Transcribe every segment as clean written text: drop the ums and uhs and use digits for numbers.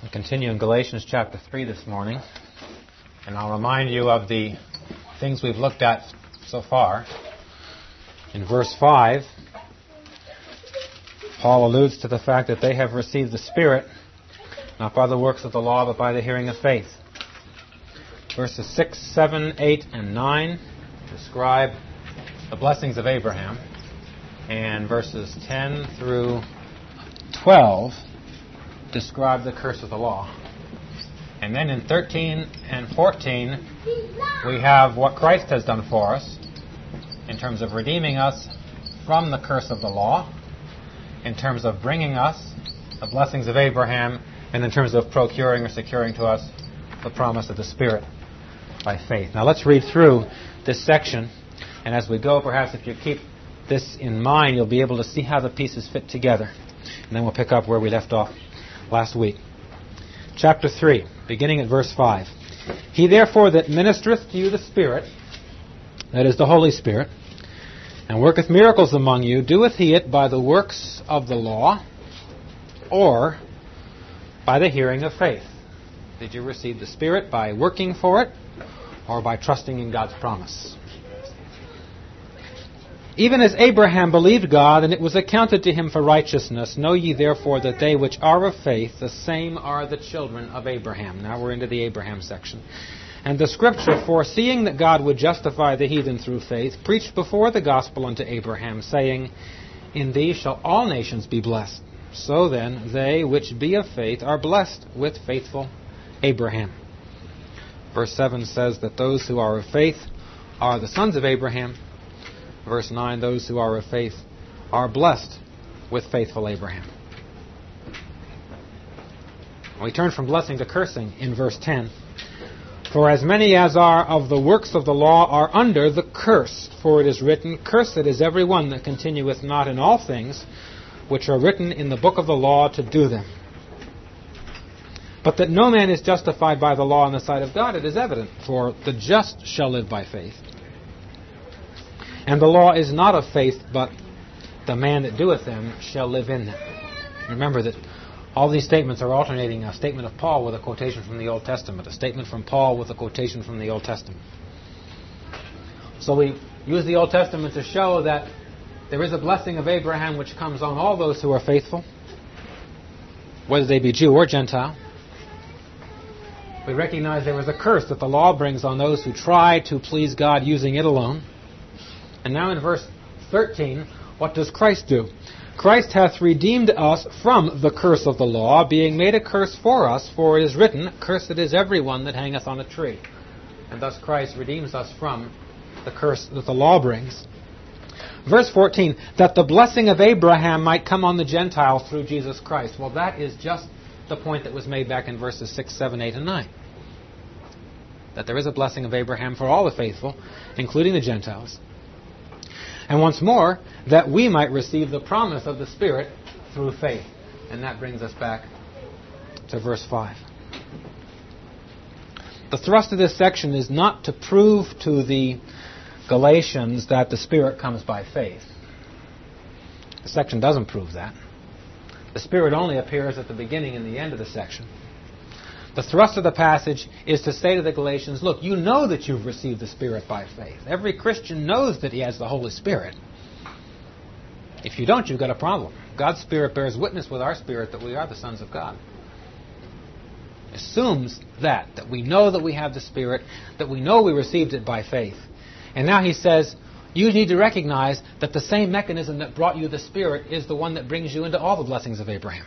Continue in Galatians chapter 3 this morning, and I'll remind you of the things we've looked at so far. In verse 5, Paul alludes to the fact that they have received the Spirit, not by the works of the law, but by the hearing of faith. Verses 6, 7, 8, and 9 describe the blessings of Abraham, and verses 10 through 12 describe the curse of the law. And then in 13 and 14, we have what Christ has done for us in terms of redeeming us from the curse of the law, in terms of bringing us the blessings of Abraham, and in terms of procuring or securing to us the promise of the Spirit by faith. Now let's read through this section, and as we go, perhaps if you keep this in mind, you'll be able to see how the pieces fit together. And then we'll pick up where we left off last week. Chapter 3, beginning at verse 5. He therefore that ministereth to you the Spirit, that is the Holy Spirit, and worketh miracles among you, doeth he it by the works of the law, or by the hearing of faith? Did you receive the Spirit by working for it, or by trusting in God's promise? Even as Abraham believed God, and it was accounted to him for righteousness, know ye therefore that they which are of faith, the same are the children of Abraham. Now we're into the Abraham section. And the Scripture, foreseeing that God would justify the heathen through faith, preached before the gospel unto Abraham, saying, In thee shall all nations be blessed. So then, they which be of faith are blessed with faithful Abraham. Verse 7 says that those who are of faith are the sons of Abraham. Verse 9, those who are of faith are blessed with faithful Abraham. We turn from blessing to cursing in verse 10. For as many as are of the works of the law are under the curse. For it is written, Cursed is every one that continueth not in all things which are written in the book of the law to do them. But that no man is justified by the law in the sight of God, it is evident. For the just shall live by faith. And the law is not of faith, but the man that doeth them shall live in them. Remember that all these statements are alternating a statement of Paul with a quotation from the Old Testament, a statement from Paul with a quotation from the Old Testament. So we use the Old Testament to show that there is a blessing of Abraham which comes on all those who are faithful, whether they be Jew or Gentile. We recognize there is a curse that the law brings on those who try to please God using it alone. And now in verse 13, what does Christ do? Christ hath redeemed us from the curse of the law, being made a curse for us, for it is written, Cursed is every one that hangeth on a tree. And thus Christ redeems us from the curse that the law brings. Verse 14, that the blessing of Abraham might come on the Gentiles through Jesus Christ. Well, that is just the point that was made back in verses 6, 7, 8, and 9. That there is a blessing of Abraham for all the faithful, including the Gentiles. And once more, that we might receive the promise of the Spirit through faith. And that brings us back to verse 5. The thrust of this section is not to prove to the Galatians that the Spirit comes by faith. The section doesn't prove that. The Spirit only appears at the beginning and the end of the section. The thrust of the passage is to say to the Galatians, look, you know that you've received the Spirit by faith. Every Christian knows that he has the Holy Spirit. If you don't, you've got a problem. God's Spirit bears witness with our spirit that we are the sons of God. Assumes that we know that we have the Spirit, that we know we received it by faith. And now he says, you need to recognize that the same mechanism that brought you the Spirit is the one that brings you into all the blessings of Abraham.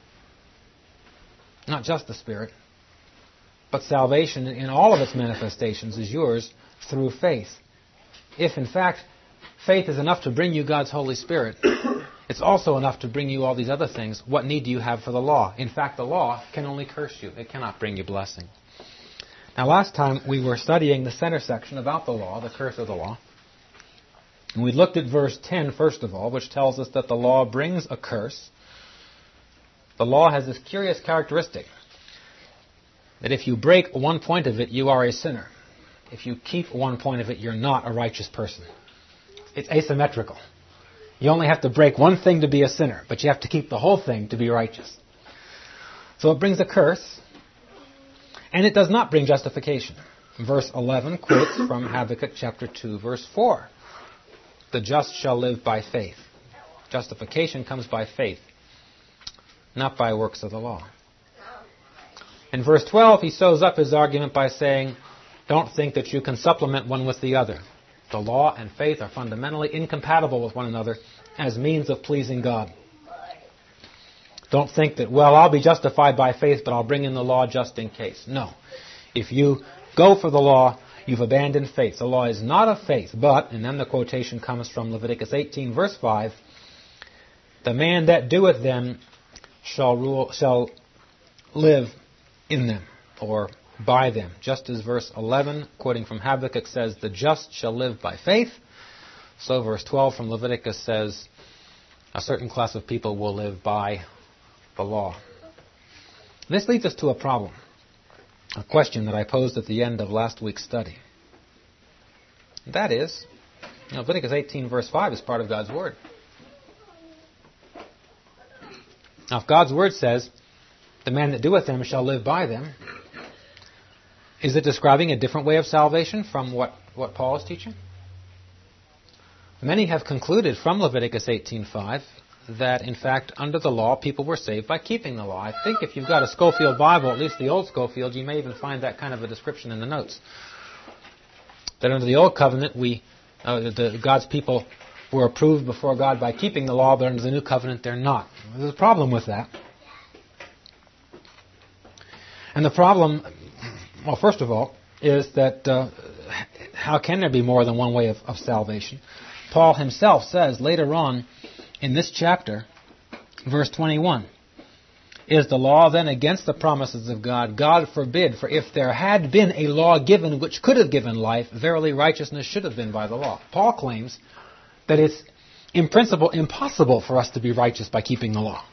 Not just the Spirit, but salvation in all of its manifestations is yours through faith. If, in fact, faith is enough to bring you God's Holy Spirit, it's also enough to bring you all these other things. What need do you have for the law? In fact, the law can only curse you. It cannot bring you blessing. Now, last time we were studying the center section about the law, the curse of the law. And we looked at verse 10, first of all, which tells us that the law brings a curse. The law has this curious characteristic that if you break one point of it, you are a sinner. If you keep one point of it, you're not a righteous person. It's asymmetrical. You only have to break one thing to be a sinner, but you have to keep the whole thing to be righteous. So it brings a curse, and it does not bring justification. Verse 11 quotes from Habakkuk chapter 2, verse 4. The just shall live by faith. Justification comes by faith, not by works of the law. In verse 12, he sews up his argument by saying, don't think that you can supplement one with the other. The law and faith are fundamentally incompatible with one another as means of pleasing God. Don't think that, well, I'll be justified by faith, but I'll bring in the law just in case. No. If you go for the law, you've abandoned faith. The law is not of faith, but, and then the quotation comes from Leviticus 18, verse 5, the man that doeth them shall live in them, or by them. Just as verse 11, quoting from Habakkuk, says, the just shall live by faith, so verse 12 from Leviticus says, a certain class of people will live by the law. This leads us to a problem, a question that I posed at the end of last week's study. That is, Leviticus 18 verse 5 is part of God's Word. Now if God's Word says, the man that doeth them shall live by them, is it describing a different way of salvation from what Paul is teaching? Many have concluded from Leviticus 18:5 that, in fact, under the law, people were saved by keeping the law. I think if you've got a Schofield Bible, at least the old Schofield, you may even find that kind of a description in the notes. That under the Old Covenant, God's people were approved before God by keeping the law, but under the New Covenant, they're not. There's a problem with that. And the problem, well, first of all, is that how can there be more than one way of salvation? Paul himself says later on in this chapter, verse 21, is the law then against the promises of God? God forbid, for if there had been a law given which could have given life, verily righteousness should have been by the law. Paul claims that it's in principle impossible for us to be righteous by keeping the law.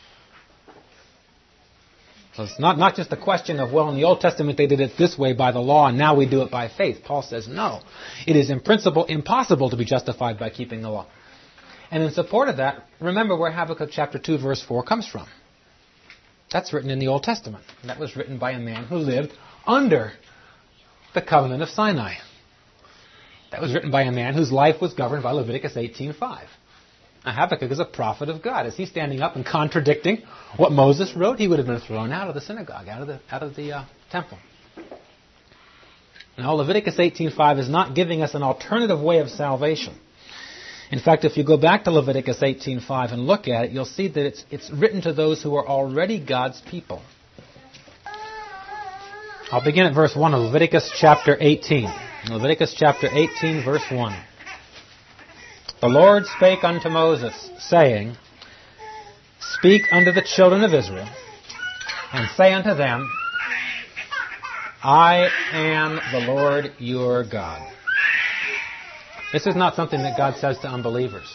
So it's not just a question of, well, in the Old Testament they did it this way by the law and now we do it by faith. Paul says, no. It is in principle impossible to be justified by keeping the law. And in support of that, remember where Habakkuk chapter 2 verse 4 comes from. That's written in the Old Testament. That was written by a man who lived under the covenant of Sinai. That was written by a man whose life was governed by Leviticus 18:5. Now, Habakkuk is a prophet of God. Is he standing up and contradicting what Moses wrote? He would have been thrown out of the synagogue, out of the temple. Now, Leviticus 18:5 is not giving us an alternative way of salvation. In fact, if you go back to Leviticus 18:5 and look at it, you'll see that it's written to those who are already God's people. I'll begin at verse 1 of Leviticus chapter 18. Leviticus chapter 18, verse 1. The Lord spake unto Moses, saying, Speak unto the children of Israel, and say unto them, I am the Lord your God. This is not something that God says to unbelievers.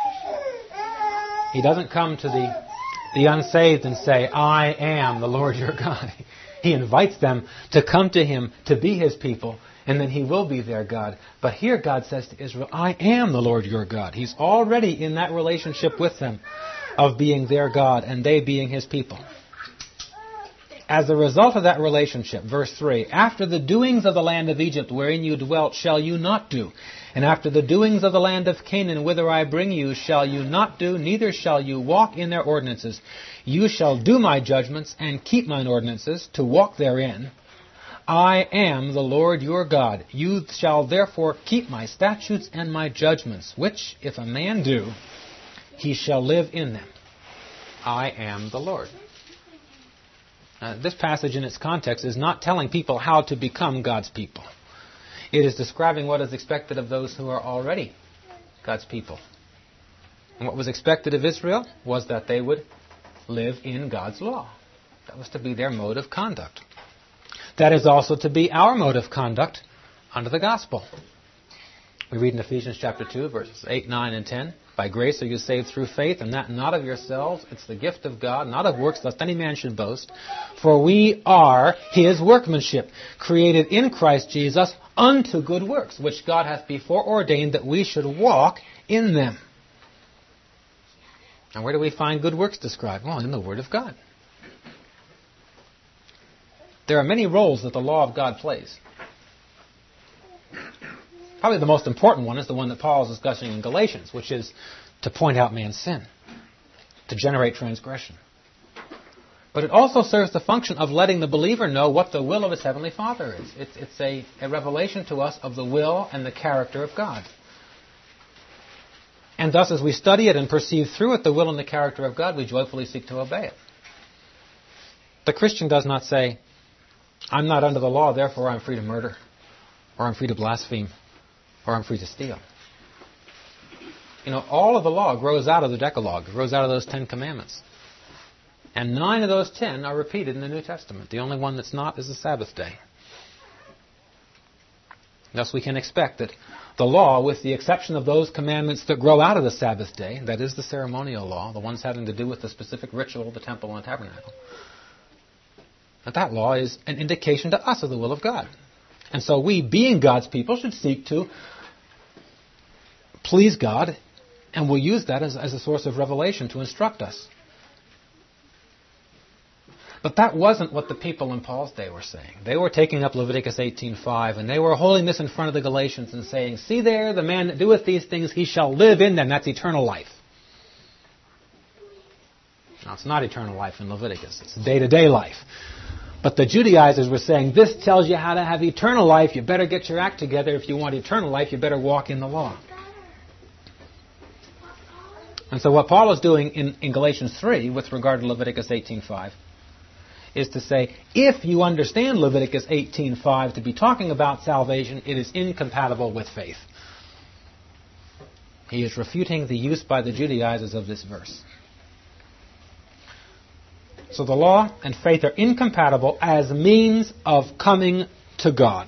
He doesn't come to the unsaved and say, I am the Lord your God. He invites them to come to Him, to be His people, and then He will be their God. But here God says to Israel, I am the Lord your God. He's already in that relationship with them of being their God and they being His people. As a result of that relationship, verse 3, after the doings of the land of Egypt wherein you dwelt shall you not do, and after the doings of the land of Canaan whither I bring you shall you not do, neither shall you walk in their ordinances. You shall do my judgments and keep mine ordinances to walk therein. I am the Lord your God. You shall therefore keep my statutes and my judgments, which, if a man do, he shall live in them. I am the Lord. This passage in its context is not telling people how to become God's people. It is describing what is expected of those who are already God's people. And what was expected of Israel was that they would live in God's law. That was to be their mode of conduct. That is also to be our mode of conduct under the gospel. We read in Ephesians chapter 2, verses 8, 9, and 10, By grace are you saved through faith, and that not of yourselves. It's the gift of God, not of works, lest any man should boast. For we are His workmanship, created in Christ Jesus unto good works, which God hath before ordained that we should walk in them. Now where do we find good works described? Well, in the Word of God. There are many roles that the law of God plays. Probably the most important one is the one that Paul is discussing in Galatians, which is to point out man's sin, to generate transgression. But it also serves the function of letting the believer know what the will of his heavenly Father is. It's a revelation to us of the will and the character of God. And thus, as we study it and perceive through it the will and the character of God, we joyfully seek to obey it. The Christian does not say, I'm not under the law, therefore I'm free to murder, or I'm free to blaspheme, or I'm free to steal. You know, all of the law grows out of the Decalogue, grows out of those 10 commandments. And 9 of those 10 are repeated in the New Testament. The only one that's not is the Sabbath day. Thus we can expect that the law, with the exception of those commandments that grow out of the Sabbath day, that is the ceremonial law, the ones having to do with the specific ritual of the temple and the tabernacle, that law is an indication to us of the will of God. And so we, being God's people, should seek to please God, and we'll use that as a source of revelation to instruct us. But that wasn't what the people in Paul's day were saying. They were taking up Leviticus 18:5, and they were holding this in front of the Galatians and saying, see there, the man that doeth these things, he shall live in them. That's eternal life. Now, it's not eternal life in Leviticus. It's day-to-day life. But the Judaizers were saying, this tells you how to have eternal life. You better get your act together. If you want eternal life, you better walk in the law. And so what Paul is doing in Galatians 3 with regard to Leviticus 18:5 is to say, if you understand Leviticus 18:5 to be talking about salvation, it is incompatible with faith. He is refuting the use by the Judaizers of this verse. So the law and faith are incompatible as means of coming to God.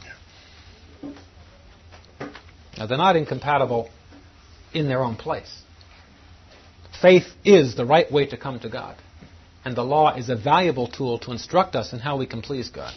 Now, they're not incompatible in their own place. Faith is the right way to come to God. And the law is a valuable tool to instruct us in how we can please God.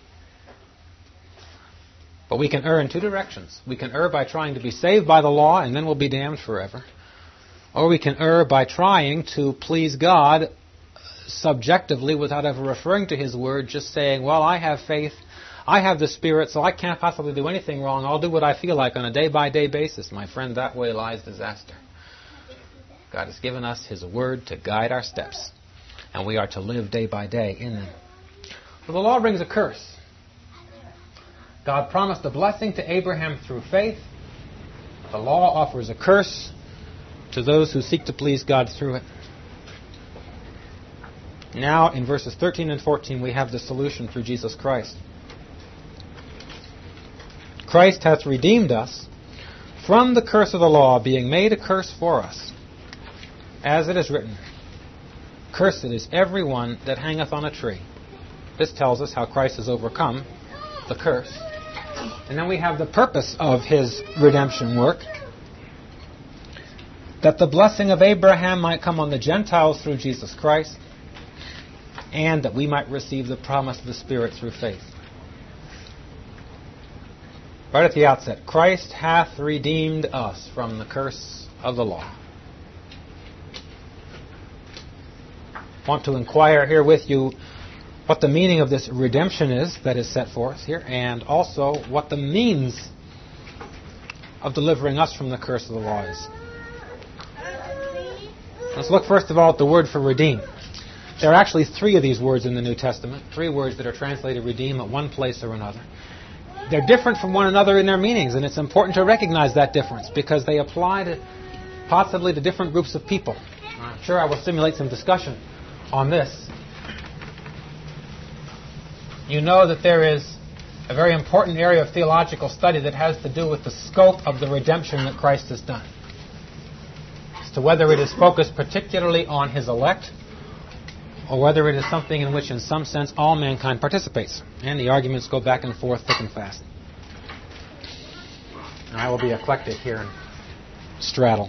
But we can err in 2 directions. We can err by trying to be saved by the law, and then we'll be damned forever. Or we can err by trying to please God subjectively without ever referring to His Word, just saying, well, I have faith, I have the Spirit, so I can't possibly do anything wrong. I'll do what I feel like on a day-by-day basis. My friend, that way lies disaster. God has given us His Word to guide our steps, and we are to live day by day in them. Well, the law brings a curse. God promised a blessing to Abraham through faith. The law offers a curse to those who seek to please God through it. Now, in verses 13 and 14, we have the solution through Jesus Christ. Christ hath redeemed us from the curse of the law, being made a curse for us. As it is written, cursed is every one that hangeth on a tree. This tells us how Christ has overcome the curse. And then we have the purpose of His redemption work, that the blessing of Abraham might come on the Gentiles through Jesus Christ, and that we might receive the promise of the Spirit through faith. Right at the outset, Christ hath redeemed us from the curse of the law. I want to inquire here with you what the meaning of this redemption is that is set forth here, and also what the means of delivering us from the curse of the law is. Let's look first of all at the word for redeem. There are actually 3 of these words in the New Testament, 3 words that are translated redeem at one place or another. They're different from one another in their meanings, and it's important to recognize that difference because they apply to possibly to different groups of people. I'm sure I will simulate some discussion on this. You know that there is a very important area of theological study that has to do with the scope of the redemption that Christ has done. As to whether it is focused particularly on His elect, or whether it is something in which, in some sense, all mankind participates. And the arguments go back and forth thick and fast. And I will be eclectic here and straddle.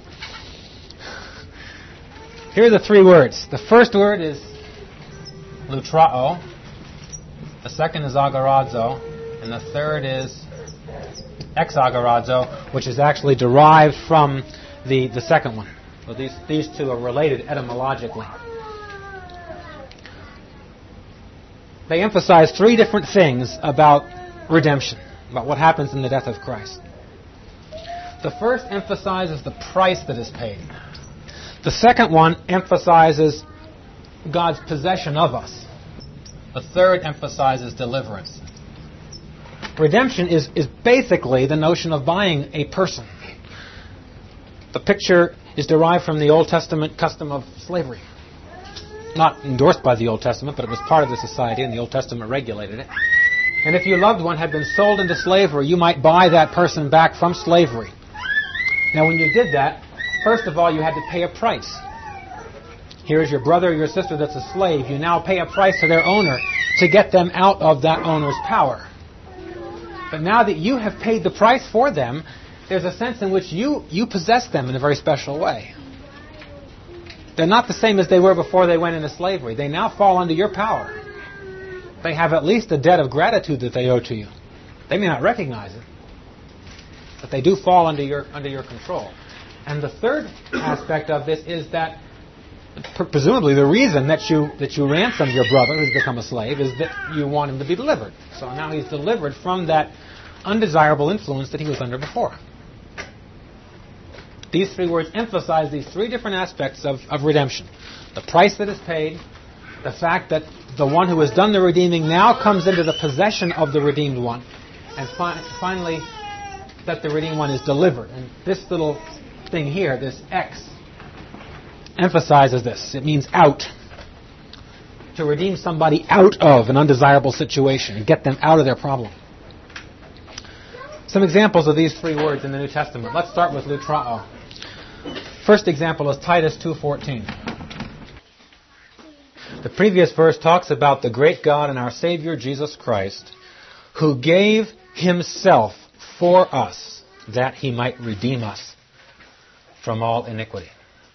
Here are the 3 words. The first word is lutrao. The second is agorazo. And the third is exagorazo, which is actually derived from the second one. So these 2 are related etymologically. they emphasize three different things about redemption, about what happens in the death of Christ. The first emphasizes the price that is paid. The second one emphasizes God's possession of us. The third emphasizes deliverance. Redemption is basically the notion of buying a person. The picture is derived from the Old Testament custom of slavery. Not endorsed by the Old Testament, but it was part of the society, and the Old Testament regulated it. And if your loved one had been sold into slavery, you might buy that person back from slavery. Now, when you did that, first of all, you had to pay a price. Here's your brother or your sister that's a slave. You now pay a price to their owner to get them out of that owner's power. But now that you have paid the price for them, there's a sense in which you possess them in a very special way. They're not the same as they were before they went into slavery. They now fall under your power. They have at least a debt of gratitude that they owe to you. They may not recognize it, but they do fall under your control. And the third aspect of this is that presumably the reason that you ransomed your brother who's become a slave is that you want him to be delivered. So now he's delivered from that undesirable influence that he was under before. These three words emphasize these three different aspects of redemption. The price that is paid, the fact that the one who has done the redeeming now comes into the possession of the redeemed one, and finally, that the redeemed one is delivered. And this little thing here, this X, emphasizes this. It means out. To redeem somebody out of an undesirable situation and get them out of their problem. Some examples of these three words in the New Testament. Let's start with lutrao. First example is Titus 2:14. The previous verse talks about the great God and our Savior Jesus Christ, who gave himself for us that he might redeem us from all iniquity.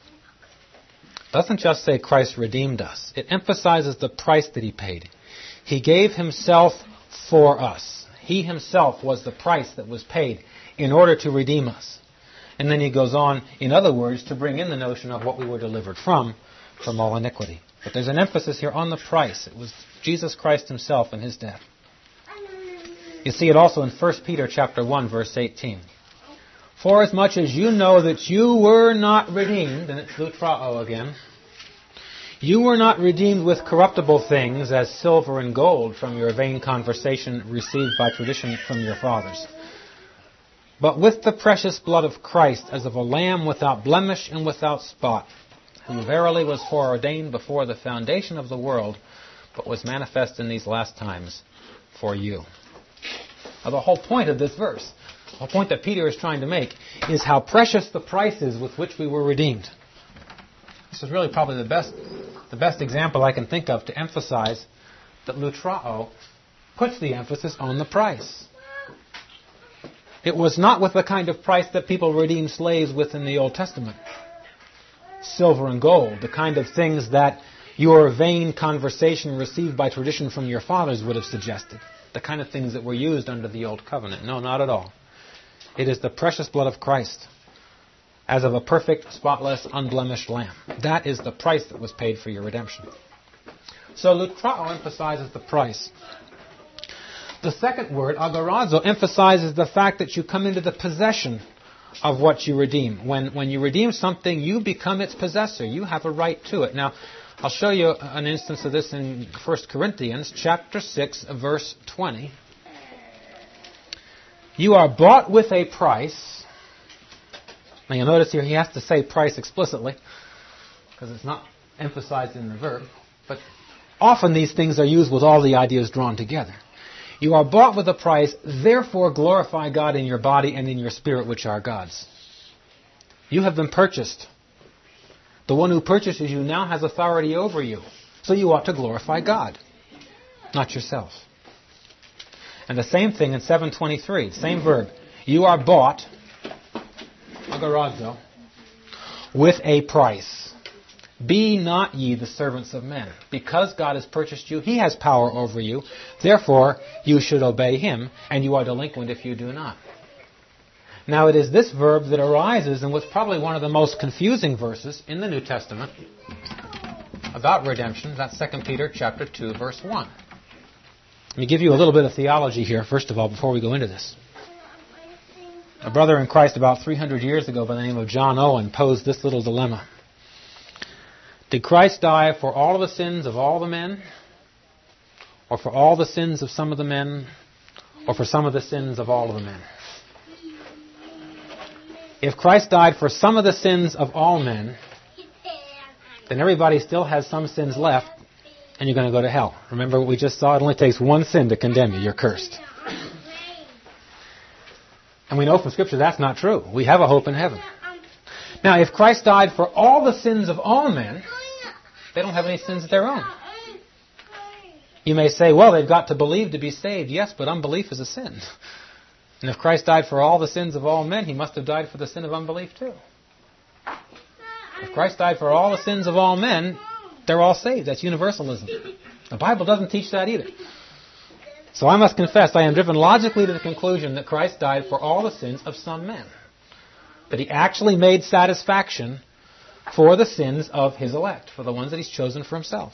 It doesn't just say Christ redeemed us. It emphasizes the price that he paid. He gave himself for us. He himself was the price that was paid in order to redeem us. And then he goes on, in other words, to bring in the notion of what we were delivered from all iniquity. But there's an emphasis here on the price. It was Jesus Christ himself and his death. You see it also in 1 Peter chapter 1, verse 18. For as much as you know that you were not redeemed, and it's lutrao again, you were not redeemed with corruptible things as silver and gold from your vain conversation received by tradition from your fathers, but with the precious blood of Christ as of a lamb without blemish and without spot, who verily was foreordained before the foundation of the world, but was manifest in these last times for you. Now, the whole point of this verse, the whole point that Peter is trying to make, is how precious the price is with which we were redeemed. This is really probably the best example I can think of to emphasize that lutrao puts the emphasis on the price. It was not with the kind of price that people redeemed slaves with in the Old Testament. Silver and gold, the kind of things that your vain conversation received by tradition from your fathers would have suggested. The kind of things that were used under the Old Covenant. No, not at all. It is the precious blood of Christ, as of a perfect, spotless, unblemished lamb. That is the price that was paid for your redemption. So lutrao emphasizes the price. The second word, agorazo, emphasizes the fact that you come into the possession of what you redeem. When you redeem something, you become its possessor. You have a right to it. Now, I'll show you an instance of this in 1 Corinthians chapter 6, verse 20. You are bought with a price. Now you'll notice here he has to say price explicitly, because it's not emphasized in the verb. But often these things are used with all the ideas drawn together. You are bought with a price, therefore glorify God in your body and in your spirit, which are God's. You have been purchased. The one who purchases you now has authority over you. So you ought to glorify God, not yourself. And the same thing in 7:23, same verb. You are bought, agorazo, with a price. Be not ye the servants of men. Because God has purchased you, he has power over you. Therefore, you should obey him, and you are delinquent if you do not. Now, it is this verb that arises in what's probably one of the most confusing verses in the New Testament about redemption. That's 2 Peter chapter 2, verse 1. me give you a little bit of theology here, first of all, before we go into this. A brother in Christ about 300 years ago by the name of John Owen posed this little dilemma. Did Christ die for all of the sins of all the men? Or for all the sins of some of the men? Or for some of the sins of all of the men? If Christ died for some of the sins of all men, then everybody still has some sins left, and you're going to go to hell. Remember what we just saw? It only takes one sin to condemn you. You're cursed. And we know from Scripture that's not true. We have a hope in heaven. Now, if Christ died for all the sins of all men, they don't have any sins of their own. You may say, well, they've got to believe to be saved. Yes, but unbelief is a sin. And if Christ died for all the sins of all men, He must have died for the sin of unbelief too. If Christ died for all the sins of all men, they're all saved. That's universalism. The Bible doesn't teach that either. So I must confess, I am driven logically to the conclusion that Christ died for all the sins of some men. That He actually made satisfaction for the sins of His elect, for the ones that He's chosen for Himself.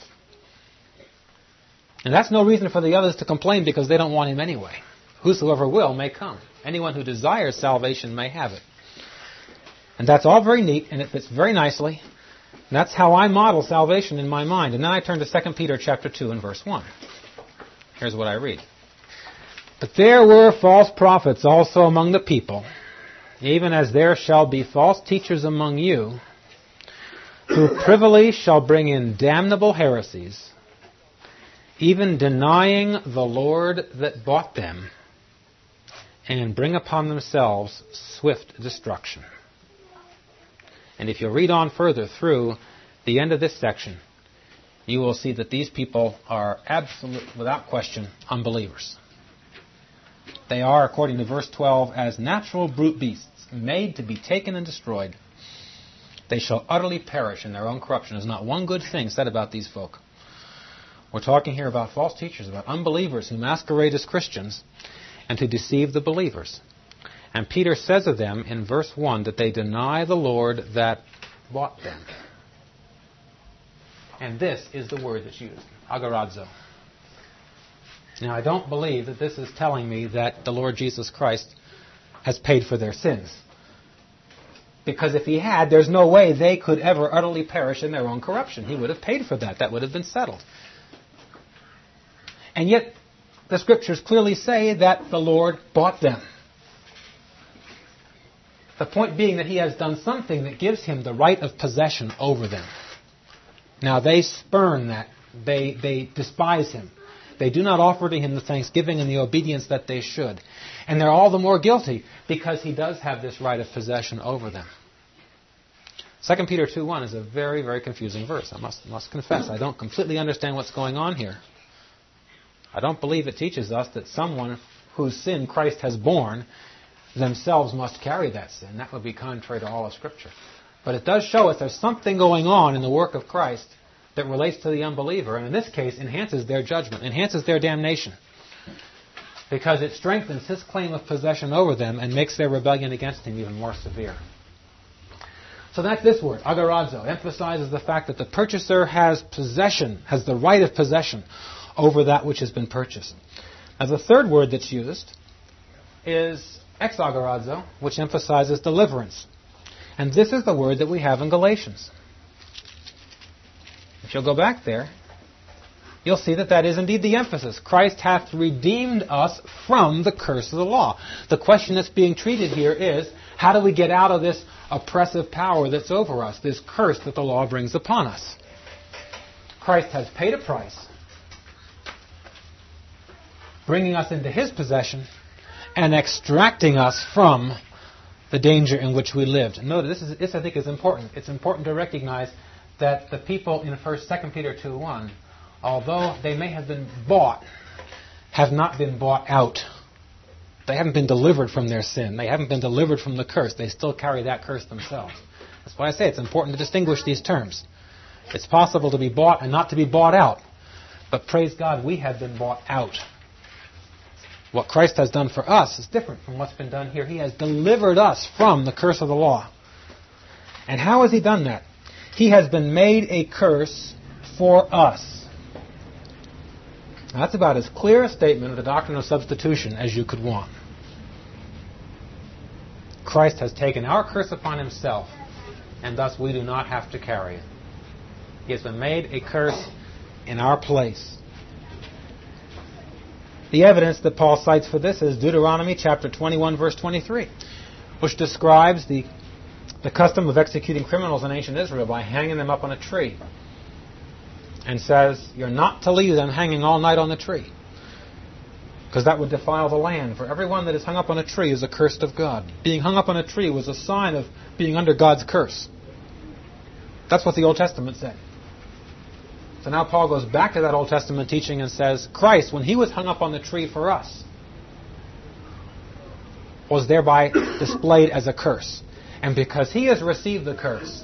And that's no reason for the others to complain because they don't want Him anyway. Whosoever will may come. Anyone who desires salvation may have it. And that's all very neat, and it fits very nicely. And that's how I model salvation in my mind. And then I turn to 2 Peter chapter 2 and verse 1. Here's what I read. But there were false prophets also among the people, even as there shall be false teachers among you, who privily shall bring in damnable heresies, even denying the Lord that bought them, and bring upon themselves swift destruction. And if you read on further through the end of this section, you will see that these people are absolute, without question, unbelievers. They are, according to verse 12, as natural brute beasts, made to be taken and destroyed. They shall utterly perish in their own corruption. There's not one good thing said about these folk. We're talking here about false teachers, about unbelievers who masquerade as Christians and to deceive the believers. And Peter says of them in verse 1 that they deny the Lord that bought them. And this is the word that's used, agorazo. Now, I don't believe that this is telling me that the Lord Jesus Christ has paid for their sins. Because if He had, there's no way they could ever utterly perish in their own corruption. He would have paid for that. That would have been settled. And yet, the Scriptures clearly say that the Lord bought them. The point being that He has done something that gives Him the right of possession over them. Now, they spurn that. They despise Him. They do not offer to Him the thanksgiving and the obedience that they should. And they're all the more guilty because He does have this right of possession over them. 2 Peter 2:1 is a very, very confusing verse. I must confess, I don't completely understand what's going on here. I don't believe it teaches us that someone whose sin Christ has borne themselves must carry that sin. That would be contrary to all of Scripture. But it does show us there's something going on in the work of Christ that relates to the unbeliever, and in this case enhances their judgment, enhances their damnation, because it strengthens His claim of possession over them and makes their rebellion against Him even more severe. So that's this word, agorazo, emphasizes the fact that the purchaser has possession, has the right of possession over that which has been purchased. Now the third word that's used is exagorazo, which emphasizes deliverance. And this is the word that we have in Galatians. If you'll go back there, you'll see that that is indeed the emphasis. Christ hath redeemed us from the curse of the law. The question that's being treated here is, how do we get out of this oppressive power that's over us, this curse that the law brings upon us? Christ has paid a price, bringing us into His possession and extracting us from the danger in which we lived. Notice, this I think is important. It's important to recognize that the people in 2 Peter 2:1, although they may have been bought, have not been bought out. They haven't been delivered from their sin. They haven't been delivered from the curse. They still carry that curse themselves. That's why I say it's important to distinguish these terms. It's possible to be bought and not to be bought out. But praise God, we have been bought out. What Christ has done for us is different from what's been done here. He has delivered us from the curse of the law. And how has He done that? He has been made a curse for us. Now, that's about as clear a statement of the doctrine of substitution as you could want. Christ has taken our curse upon himself, and thus we do not have to carry it. He has been made a curse in our place. The evidence that Paul cites for this is Deuteronomy chapter 21, verse 23, which describes the custom of executing criminals in ancient Israel by hanging them up on a tree, and says you're not to leave them hanging all night on the tree, because that would defile the land. For everyone that is hung up on a tree is accursed of God. Being hung up on a tree was a sign of being under God's curse. That's what the Old Testament said. So now Paul goes back to that Old Testament teaching and says, Christ, when he was hung up on the tree for us, was thereby displayed as a curse. And because he has received the curse,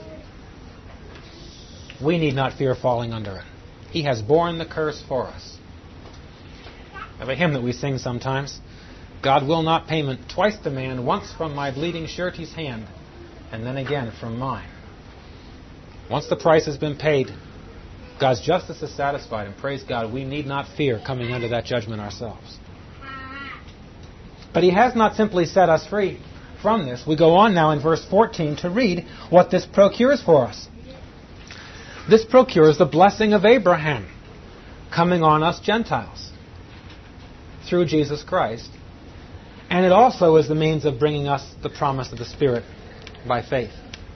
we need not fear falling under it. He has borne the curse for us. I have a hymn that we sing sometimes. God will not payment twice demand, once from my bleeding surety's hand, and then again from mine. Once the price has been paid, God's justice is satisfied, and praise God, we need not fear coming under that judgment ourselves. But he has not simply set us free from this. We go on now in verse 14 to read what this procures for us. This procures the blessing of Abraham coming on us Gentiles through Jesus Christ. And it also is the means of bringing us the promise of the Spirit by faith.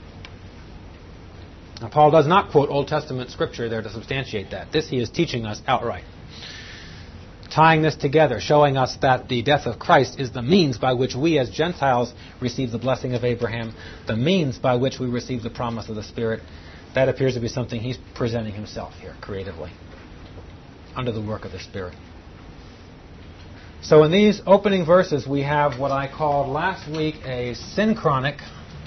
Now, Paul does not quote Old Testament scripture there to substantiate that. This he is teaching us outright. Tying this together, showing us that the death of Christ is the means by which we as Gentiles receive the blessing of Abraham, the means by which we receive the promise of the Spirit. That appears to be something he's presenting himself here creatively, under the work of the Spirit. So in these opening verses we have what I called last week a synchronic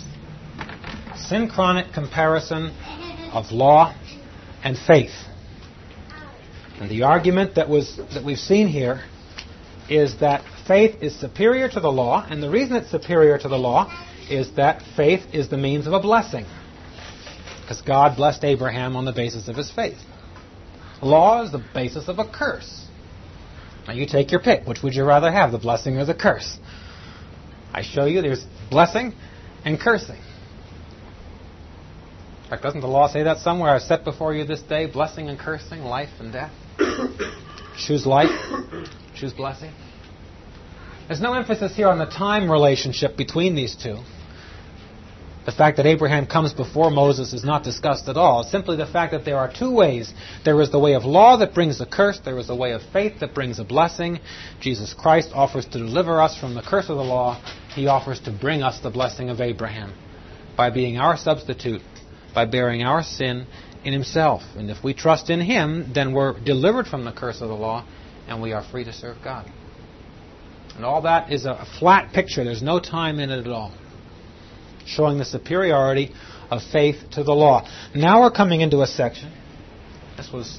comparison of law and faith. And the argument that we've seen here is that faith is superior to the law, and the reason it's superior to the law is that faith is the means of a blessing, because God blessed Abraham on the basis of his faith. Law is the basis of a curse. Now you take your pick. Which would you rather have, the blessing or the curse? I show you there's blessing and cursing. In fact, doesn't the law say that somewhere? I've set before you this day blessing and cursing, life and death. Choose life, choose blessing. There's no emphasis here on the time relationship between these two. The fact that Abraham comes before Moses is not discussed at all. It's simply the fact that there are two ways. There is the way of law that brings a curse. There is the way of faith that brings a blessing. Jesus Christ offers to deliver us from the curse of the law. He offers to bring us the blessing of Abraham by being our substitute, by bearing our sin in himself. And if we trust in him, then we're delivered from the curse of the law and we are free to serve God. And all that is a flat picture. There's no time in it at all, showing the superiority of faith to the law. Now we're coming into a section. This was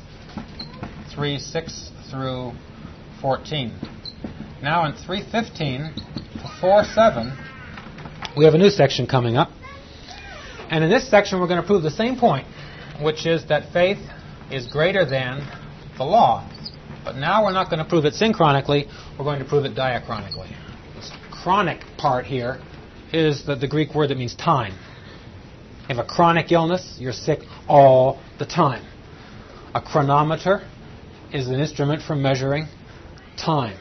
3:6 through 14. Now in 3:15 to 4:7, we have a new section coming up. And in this section we're going to prove the same point, which is that faith is greater than the law. But now we're not going to prove it synchronically, we're going to prove it diachronically. This chronic part here is the Greek word that means time. You have a chronic illness, you're sick all the time. A chronometer is an instrument for measuring time.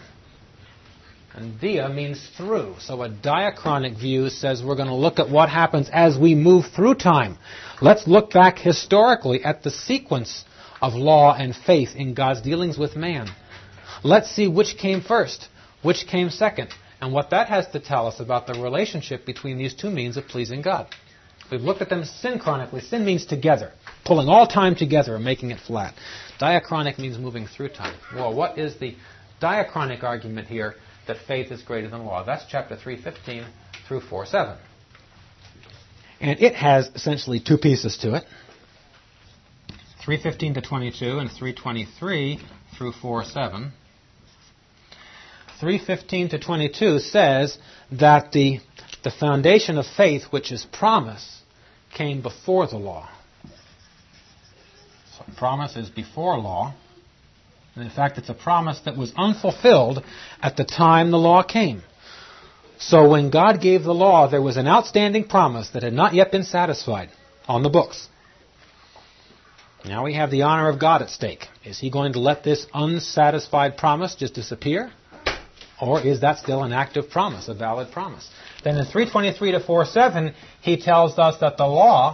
And dia means through. So a diachronic view says we're going to look at what happens as we move through time. Let's look back historically at the sequence of law and faith in God's dealings with man. Let's see which came first, which came second, and what that has to tell us about the relationship between these two means of pleasing God. We've looked at them synchronically. Sin means together, pulling all time together and making it flat. Diachronic means moving through time. Well, what is the diachronic argument here that faith is greater than law? That's chapter 3:15 through 4:7. And it has essentially two pieces to it. 3:15 to 22 and 3:23 through 4:7. 3:15 to 22 says that the foundation of faith, which is promise, came before the law. So promise is before law. And in fact, it's a promise that was unfulfilled at the time the law came. So when God gave the law, there was an outstanding promise that had not yet been satisfied on the books. Now we have the honor of God at stake. Is He going to let this unsatisfied promise just disappear? Or is that still an active promise, a valid promise? Then in 3:23 to 4:7, he tells us that the law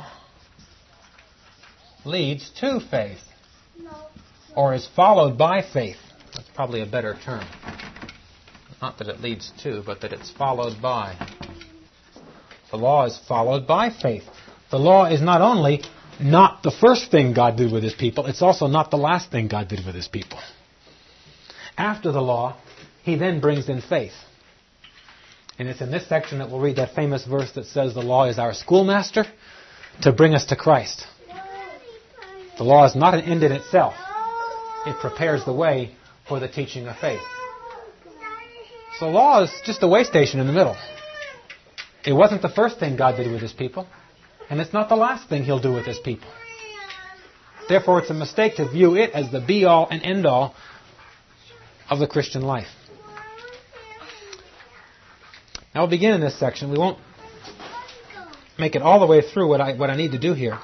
leads to faith, or is followed by faith. That's probably a better term. Not that it leads to, but that it's followed by. The law is followed by faith. The law is not only not the first thing God did with His people, it's also not the last thing God did with His people. After the law, He then brings in faith. And it's in this section that we'll read that famous verse that says the law is our schoolmaster to bring us to Christ. The law is not an end in itself. It prepares the way for the teaching of faith. So law is just a way station in the middle. It wasn't the first thing God did with His people, and it's not the last thing He'll do with His people. Therefore, it's a mistake to view it as the be-all and end-all of the Christian life. Now we'll begin in this section. We won't make it all the way through what I need to do here.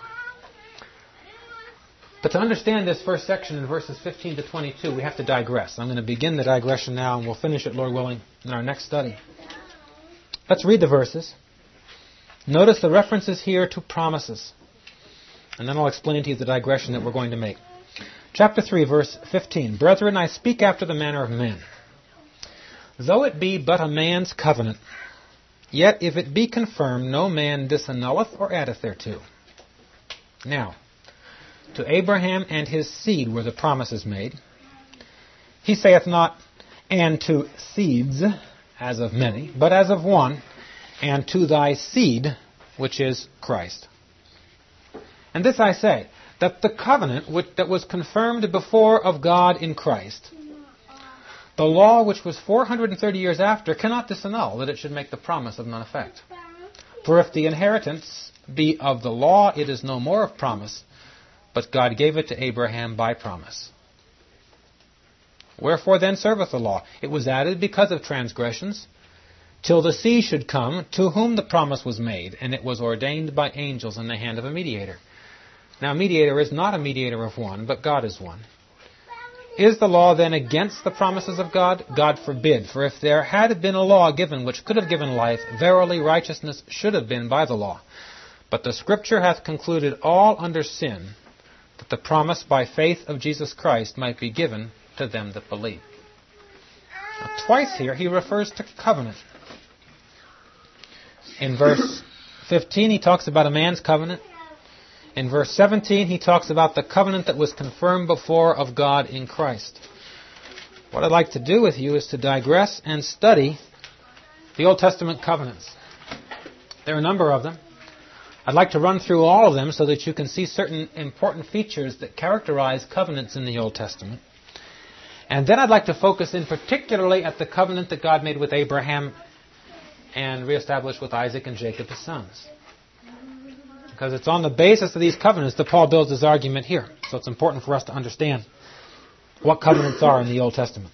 But to understand this first section in verses 15 to 22, we have to digress. I'm going to begin the digression now, and we'll finish it, Lord willing, in our next study. Let's read the verses. Notice the references here to promises. And then I'll explain to you the digression that we're going to make. Chapter 3, verse 15. Brethren, I speak after the manner of men. Though it be but a man's covenant, yet if it be confirmed, no man disannulleth or addeth thereto. Now, to Abraham and his seed were the promises made. He saith not, and to seeds, as of many, but as of one, and to thy seed, which is Christ. And this I say, that the covenant that was confirmed before of God in Christ, the law which was 430 years after, cannot disannul that it should make the promise of none effect. For if the inheritance be of the law, it is no more of promise, but God gave it to Abraham by promise. Wherefore then serveth the law? It was added because of transgressions, till the seed should come, to whom the promise was made, and it was ordained by angels in the hand of a mediator. Now a mediator is not a mediator of one, but God is one. Is the law then against the promises of God? God forbid. For if there had been a law given which could have given life, verily righteousness should have been by the law. But the Scripture hath concluded all under sin, that the promise by faith of Jesus Christ might be given to them that believe. Now, twice here he refers to covenant. In verse 15 he talks about a man's covenant. In verse 17 he talks about the covenant that was confirmed before of God in Christ. What I'd like to do with you is to digress and study the Old Testament covenants. There are a number of them. I'd like to run through all of them so that you can see certain important features that characterize covenants in the Old Testament. And then I'd like to focus in particularly at the covenant that God made with Abraham and reestablished with Isaac and Jacob, his sons. Because it's on the basis of these covenants that Paul builds his argument here. So it's important for us to understand what covenants are in the Old Testament.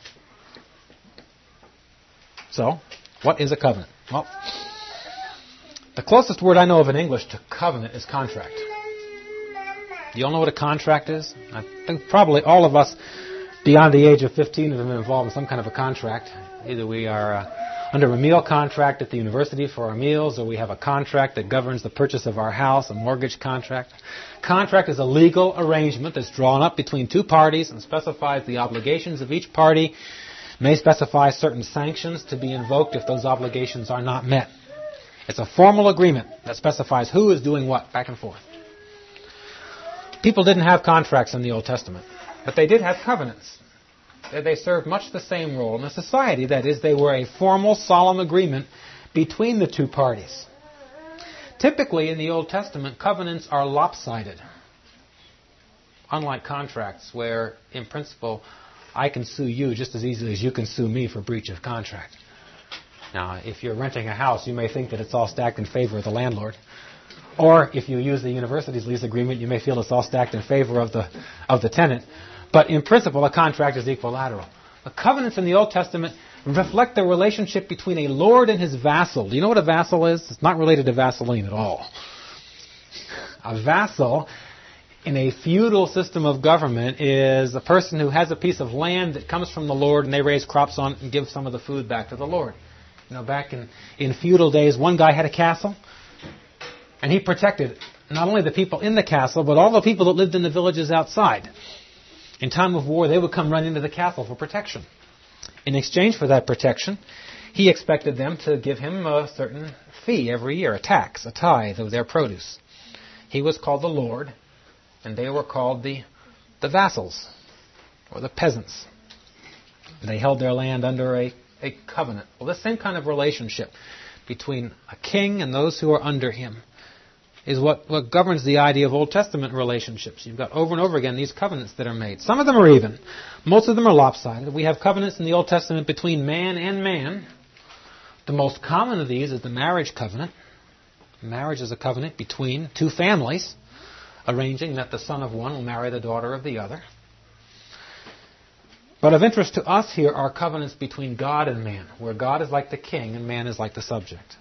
So, what is a covenant? Well, the closest word I know of in English to covenant is contract. Do you all know what a contract is? I think probably all of us beyond the age of 15 have been involved in some kind of a contract. Either we are under a meal contract at the university for our meals, or we have a contract that governs the purchase of our house, a mortgage contract. Contract is a legal arrangement that's drawn up between two parties and specifies the obligations of each party, may specify certain sanctions to be invoked if those obligations are not met. It's a formal agreement that specifies who is doing what, back and forth. People didn't have contracts in the Old Testament, but they did have covenants. They served much the same role in a society. That is, they were a formal, solemn agreement between the two parties. Typically, in the Old Testament, covenants are lopsided. Unlike contracts, where, in principle, I can sue you just as easily as you can sue me for breach of contract. Now, if you're renting a house, you may think that it's all stacked in favor of the landlord. Or if you use the university's lease agreement, you may feel it's all stacked in favor of the tenant. But in principle, a contract is equilateral. The covenants in the Old Testament reflect the relationship between a lord and his vassal. Do you know what a vassal is? It's not related to Vaseline at all. A vassal in a feudal system of government is a person who has a piece of land that comes from the lord, and they raise crops on it and give some of the food back to the lord. You know, back in feudal days, one guy had a castle, and he protected not only the people in the castle, but all the people that lived in the villages outside. In time of war, they would come run into the castle for protection. In exchange for that protection, he expected them to give him a certain fee every year, a tax, a tithe of their produce. He was called the lord, and they were called the vassals, or the peasants. They held their land under a covenant. Well, the same kind of relationship between a king and those who are under him is what governs the idea of Old Testament relationships. You've got over and over again these covenants that are made. Some of them are even. Most of them are lopsided. We have covenants in the Old Testament between man and man. The most common of these is the marriage covenant. Marriage is a covenant between two families, arranging that the son of one will marry the daughter of the other. But of interest to us here are covenants between God and man, where God is like the king and man is like the subject.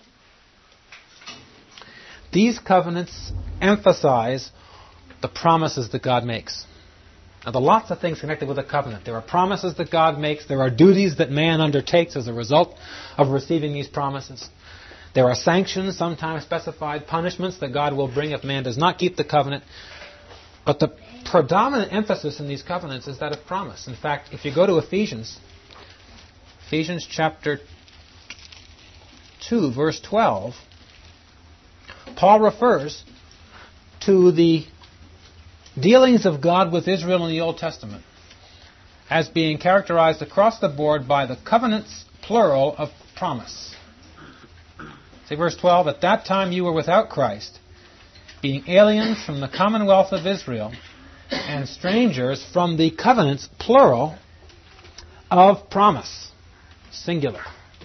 These covenants emphasize the promises that God makes. Now, there are lots of things connected with a covenant. There are promises that God makes. There are duties that man undertakes as a result of receiving these promises. There are sanctions, sometimes specified punishments that God will bring if man does not keep the covenant. But the predominant emphasis in these covenants is that of promise. In fact, if you go to Ephesians chapter 2, verse 12, Paul refers to the dealings of God with Israel in the Old Testament as being characterized across the board by the covenants, plural, of promise. See verse 12, "At that time you were without Christ, being aliens from the commonwealth of Israel and strangers from the covenants, plural, of promise," singular.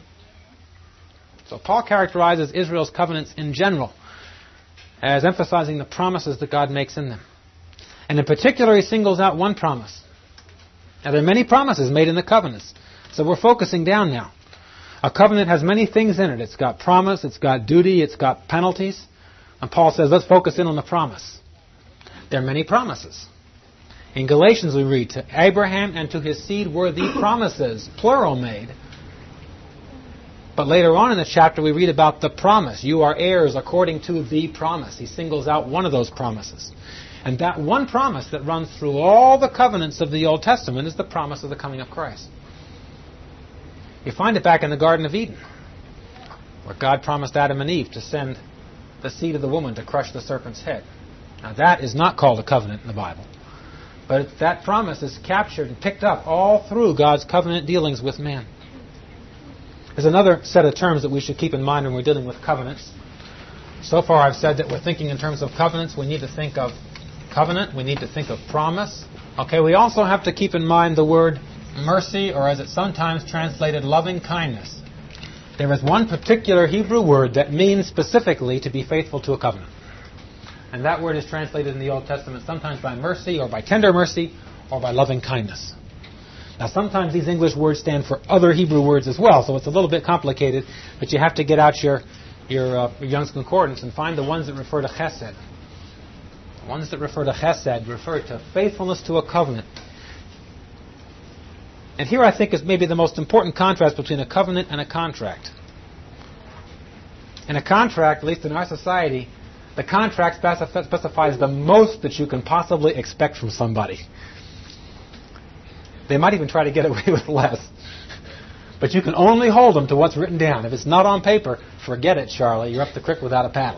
So Paul characterizes Israel's covenants in general as emphasizing the promises that God makes in them. And in particular, he singles out one promise. Now, there are many promises made in the covenants, so we're focusing down now. A covenant has many things in it. It's got promise, it's got duty, it's got penalties. And Paul says, let's focus in on the promise. There are many promises. In Galatians we read, "To Abraham and to his seed were the promises," plural, made. But later on in the chapter we read about the promise. You are heirs according to the promise. He singles out one of those promises. And that one promise that runs through all the covenants of the Old Testament is the promise of the coming of Christ. You find it back in the Garden of Eden, where God promised Adam and Eve to send the seed of the woman to crush the serpent's head. Now that is not called a covenant in the Bible. But that promise is captured and picked up all through God's covenant dealings with man. There's another set of terms that we should keep in mind when we're dealing with covenants. So far I've said that we're thinking in terms of covenants. We need to think of covenant. We need to think of promise. Okay, we also have to keep in mind the word mercy, or as it's sometimes translated, loving kindness. There is one particular Hebrew word that means specifically to be faithful to a covenant. And that word is translated in the Old Testament sometimes by mercy, or by tender mercy, or by loving kindness. Now, sometimes these English words stand for other Hebrew words as well, so it's a little bit complicated, but you have to get out your Young's Concordance and find the ones that refer to chesed. The ones that refer to chesed refer to faithfulness to a covenant. And here I think is maybe the most important contrast between a covenant and a contract. In a contract, at least in our society, the contract specifies the most that you can possibly expect from somebody. They might even try to get away with less. But you can only hold them to what's written down. If it's not on paper, forget it, Charlie. You're up the creek without a paddle.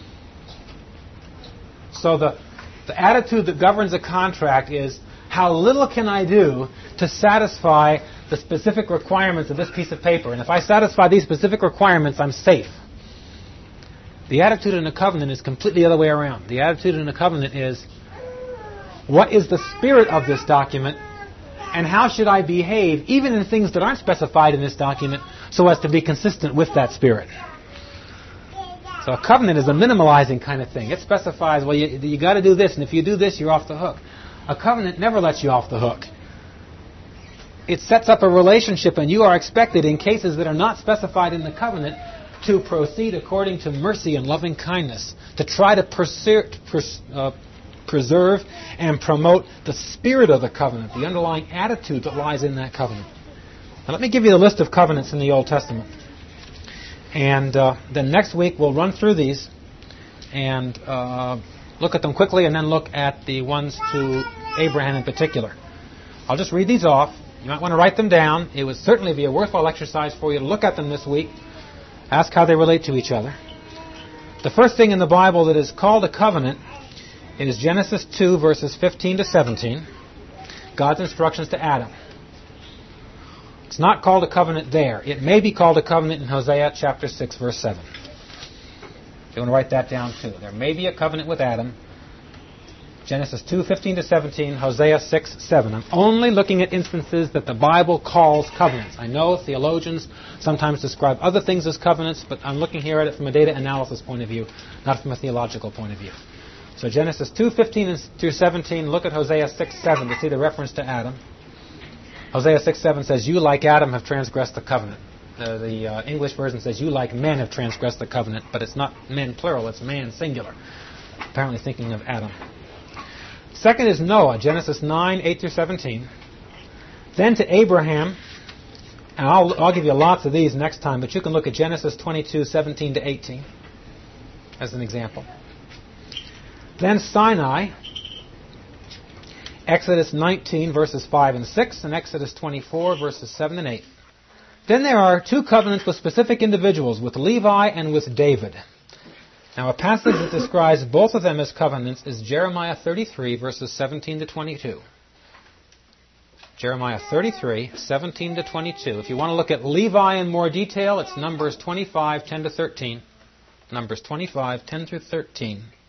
So the attitude that governs a contract is, how little can I do to satisfy the specific requirements of this piece of paper? And if I satisfy these specific requirements, I'm safe. The attitude in a covenant is completely the other way around. The attitude in a covenant is, what is the spirit of this document? And how should I behave, even in things that aren't specified in this document, so as to be consistent with that spirit? So a covenant is a minimalizing kind of thing. It specifies, well, you got to do this, and if you do this, you're off the hook. A covenant never lets you off the hook. It sets up a relationship, and you are expected, in cases that are not specified in the covenant, to proceed according to mercy and loving kindness, to try to preserve and promote the spirit of the covenant, the underlying attitude that lies in that covenant. Now let me give you the list of covenants in the Old Testament. And then next week we'll run through these and look at them quickly, and then look at the ones to Abraham in particular. I'll just read these off. You might want to write them down. It would certainly be a worthwhile exercise for you to look at them this week. Ask how they relate to each other. The first thing in the Bible that is called a covenant is Genesis 2, verses 15 to 17. God's instructions to Adam. It's not called a covenant there. It may be called a covenant in Hosea chapter 6, verse 7. You want to write that down too. There may be a covenant with Adam. Genesis 2, 15 to 17, Hosea 6, 7. I'm only looking at instances that the Bible calls covenants. I know theologians sometimes describe other things as covenants, but I'm looking here at it from a data analysis point of view, not from a theological point of view. So Genesis 2, 15 through 17, look at Hosea 6, 7 to see the reference to Adam. Hosea 6, 7 says, you like Adam have transgressed the covenant. The English version says, you like men have transgressed the covenant, but it's not men plural, it's man singular. Apparently thinking of Adam. Second is Noah, Genesis 9, 8 through 17. Then to Abraham, and I'll give you lots of these next time, but you can look at Genesis 22, 17 to 18 as an example. Then Sinai, Exodus 19, verses 5 and 6, and Exodus 24, verses 7 and 8. Then there are two covenants with specific individuals, with Levi and with David. Now, a passage that describes both of them as covenants is Jeremiah 33, verses 17 to 22. Jeremiah 33, 17 to 22. If you want to look at Levi in more detail, it's Numbers 25, 10 to 13. Numbers 25, 10 through 13.